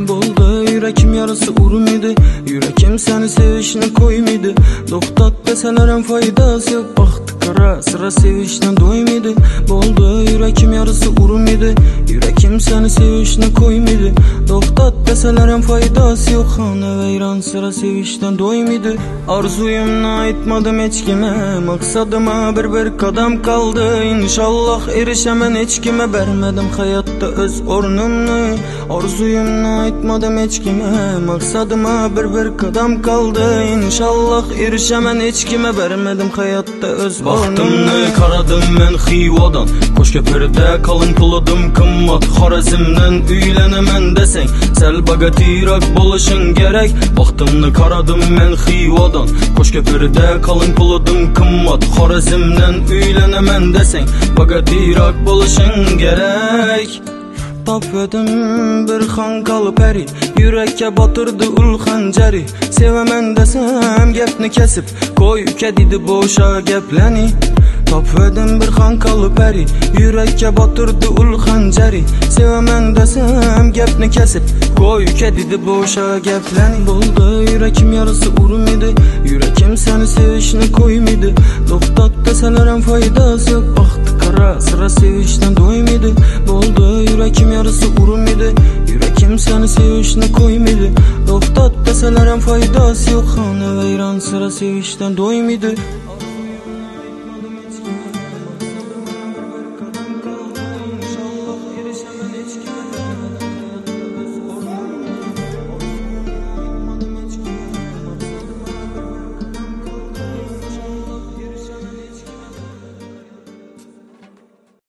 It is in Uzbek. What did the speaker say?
Buldu yürekim yarısı urumidi, yürekim seni sevişini koymidi. Doktat deselerem faydası yok, baktı kara sıra sevişten doymidi. Buldu yürekim yarısı urumidi, yürekim seni sevişini koymidi. Doktat deselerem faydası yok, hane veyran sıra sevişten doymidi. Arzuyumla aytmadım hiç kime, maksadıma bir kadam kaldı. İnşallah erişemen hiç kime, vermedim hayatta öz ornumnu. Arzuyumla aytmadım hiç kime, maksadıma bir kadam kaldı. İnşallah erişemen hiç kime, vermedim hayatta öz ornumnu. Baktımni karadım men Xivadan, Qo'shko'pirda qalin puladim qimmat. Xorazmdan uylenemen deseng, sal bagatiroq bo'lishing kerak. Baktımni karadım men Xivadan, Qo'shko'pirda qalin puladim qimmat. Xorazmdan uylenemen deseng, bagatiroq bo'lishing kerak. Tapvedim bir xanqalı peri, yürekке batırdı ul xanjari. Sevemen desem gepni kesip, koy kedidi boşa gepleni. Tapvedim bir xanqalı peri, yürekке batırdı ul xanjari. Sevemen desem gepni kesip, koy kedidi boşa gepleni. Buldu yürekim yarısı urumidi, yürekim seni sevişini koymidi. Doktat deselerem faydası yok, baktı kara sıra sevişten doymidi. Buldu yürekim yarısı urumidi, yürekim seni sevişini koymidi. Doktat deselerem faydası yok, hane veyran sıra sevişten doymidi.